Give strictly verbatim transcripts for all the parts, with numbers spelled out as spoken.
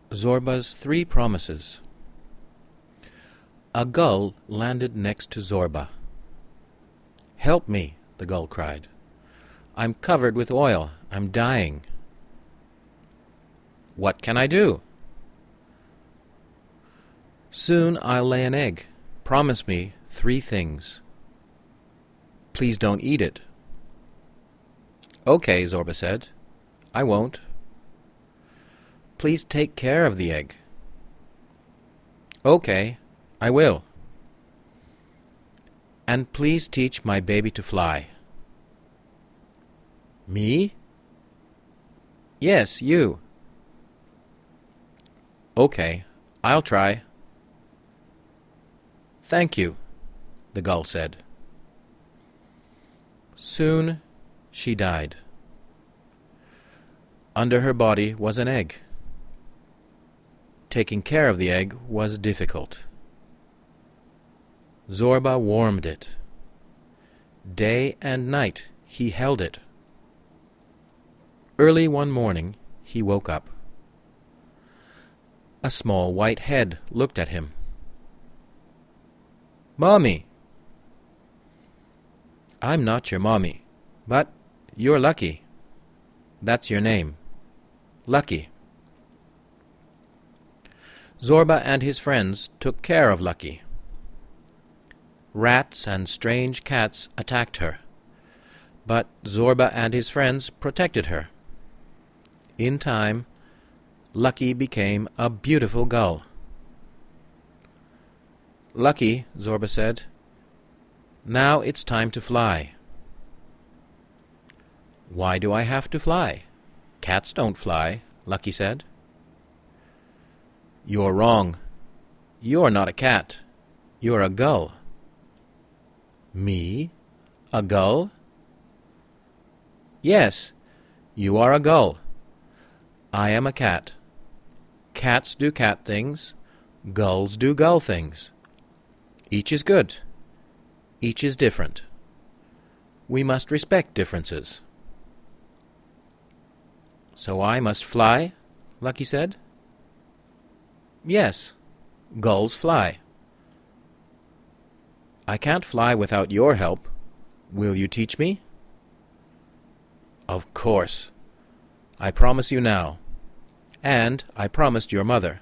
Zorba's Three Promises. A gull landed next to Zorba. "Help me," the gull cried. "I'm covered with oil. I'm dying." "What can I do?" "Soon I'll lay an egg. Promise me three things." "Please don't eat it." "Okay," Zorba said. "I won't." "Please take care of the egg." "Okay, I will." "And please teach my baby to fly." "Me?" "Yes, you." "Okay, I'll try." "Thank you," the gull said. Soon she died. Under her body was an egg. Taking care of the egg was difficult. Zorba warmed it. Day and night he held it. Early one morning he woke up. A small white head looked at him. "Mommy!" "I'm not your mommy, but you're Lucky. That's your name. Lucky." Zorba and his friends took care of Lucky. Rats and strange cats attacked her, but Zorba and his friends protected her. In time, Lucky became a beautiful gull. "Lucky," Zorba said, "now it's time to fly." "Why do I have to fly? Cats don't fly," Lucky said. "You're wrong. You're not a cat. You're a gull." "Me? A gull?" "Yes, you are a gull. I am a cat. Cats do cat things. Gulls do gull things. Each is good. Each is different. We must respect differences." "So I must fly?" Lucky said. "Yes, gulls fly." "I can't fly without your help. Will you teach me?" "Of course. I promise you now. And I promised your mother."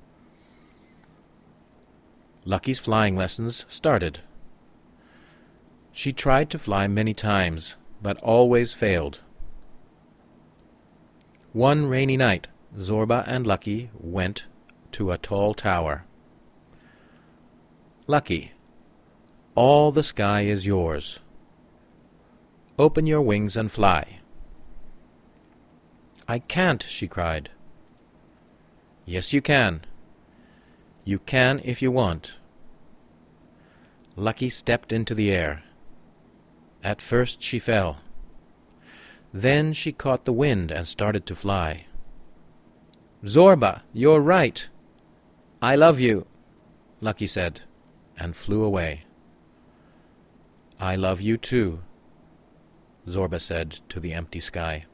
Lucky's flying lessons started. She tried to fly many times, but always failed. One rainy night, Zorba and Lucky went to a tall tower. "Lucky, all the sky is yours. Open your wings and fly." "I can't," she cried. "Yes, you can. You can if you want." Lucky stepped into the air. At first she fell. Then she caught the wind and started to fly. "Zorba, you're right. I love you," Lucky said, and flew away. "I love you too," Zorba said to the empty sky.